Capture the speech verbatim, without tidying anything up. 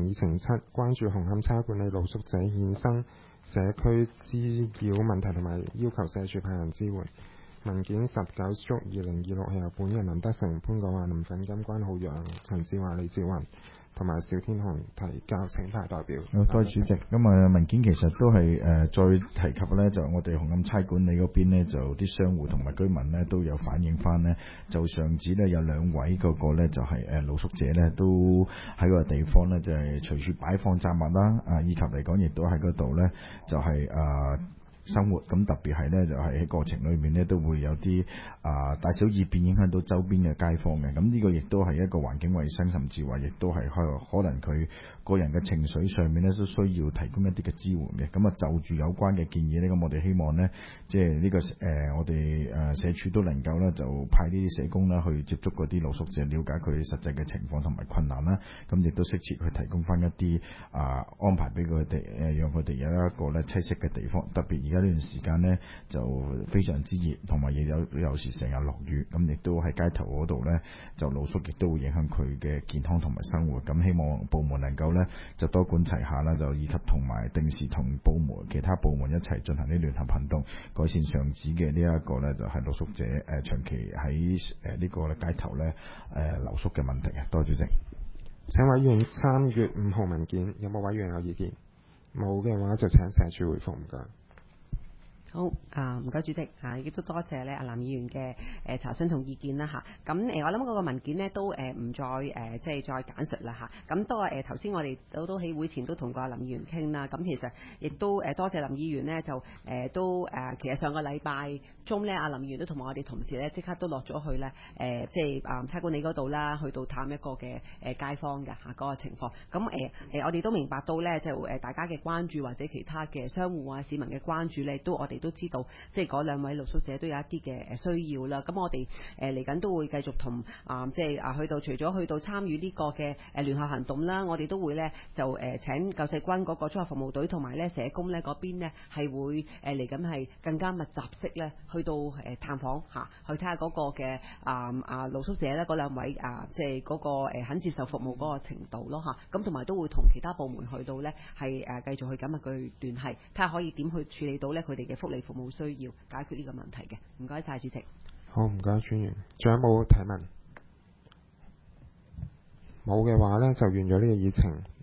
議程七，關注紅磡差管理露宿者衍生社區滋擾問題同埋要求社署派人支援。文件十九觸二零二六係由本人林德成、潘國華、林奮金、關浩洋、陳志華、李志雲同埋小天雄提交請派代表。 好，多謝主席。咁啊，文件其實都係誒、呃、再提及咧，就我哋紅磡差管理嗰邊呢，就啲商戶同埋居民呢都有反映翻呢，就上址呢有兩位嗰個呢，就係誒露宿者呢，都喺個地方呢，就係隨處擺放雜物啦，啊以及嚟講亦都喺嗰度呢，就係、是、誒。呃生活咁特別係呢，就係喺過程裏面呢，都會有啲啊、呃、大小異變影響到周邊嘅街坊嘅。咁呢個亦都係一個環境衛生，甚至話亦都係可能佢個人嘅情緒上面呢，都需要提供一啲嘅支援嘅。咁啊就住有關嘅建議呢，咁我哋希望呢，即係呢、呢個誒、呃、我哋誒社署都能夠呢，就派呢啲社工啦去接觸嗰啲露宿者，了解佢哋實際嘅情況同埋困難啦。咁亦都適切去提供翻一啲啊、呃、安排俾佢哋誒，讓佢哋有一個咧棲息嘅地方。特別而家呢段時間呢，就非常之熱，同埋亦有有時成日落雨，咁亦都喺街頭嗰度呢，就露宿，亦都會影響佢嘅健康同埋生活。咁希望部門能夠呢，就多管齊下啦，就以及同埋定時同部門其他部門一齊進行啲聯合行動，改善上址嘅呢一個呢，就係露宿者誒、呃、長期喺誒呢個街頭呢誒、呃、留宿嘅問題啊。多謝主席。 請委員參閱五號文件，有冇委員有意見？冇嘅話就請社署回覆，唔該。 好啊，唔該主席嚇，亦都多謝咧阿林議員嘅誒查詢同意見啦嚇。咁誒我諗嗰個文件呢都誒唔再誒即係再簡述啦嚇。咁都係誒頭先我哋都都喺會前都同過林議員傾啦。咁其實亦都誒多謝林議員呢，就誒都誒其實上個禮拜中咧，阿林議員都同埋我哋同事咧即刻都落咗去咧誒即係啊差管理嗰度啦，去到探一個嘅誒街坊嘅嚇嗰個情況。咁誒誒我哋都明白到咧就誒大家嘅關注或者其他嘅商戶啊市民嘅關注咧，都我哋都知道，即係嗰兩位露宿者都有一啲嘅誒需要啦。咁我哋誒嚟緊都會繼續同啊，即係啊去到除咗去到參與呢個嘅誒聯合行動啦，我哋都會咧就誒請救世軍嗰個綜合服務隊同埋咧社工咧嗰邊咧係會誒嚟緊係更加密集式咧去到誒探訪嚇，去睇下嗰個嘅啊啊露宿者咧嗰兩位啊，即係嗰個誒肯接受服務嗰個程度咯嚇。咁同埋都會同其他部門去到咧係誒繼續去緊密去聯繫，睇下可以點去處理到咧佢哋嘅福利服務需要，解決呢個問題嘅。唔該晒主席。 好，唔該專員。仲有冇提問？冇嘅話呢，就完咗呢個議程。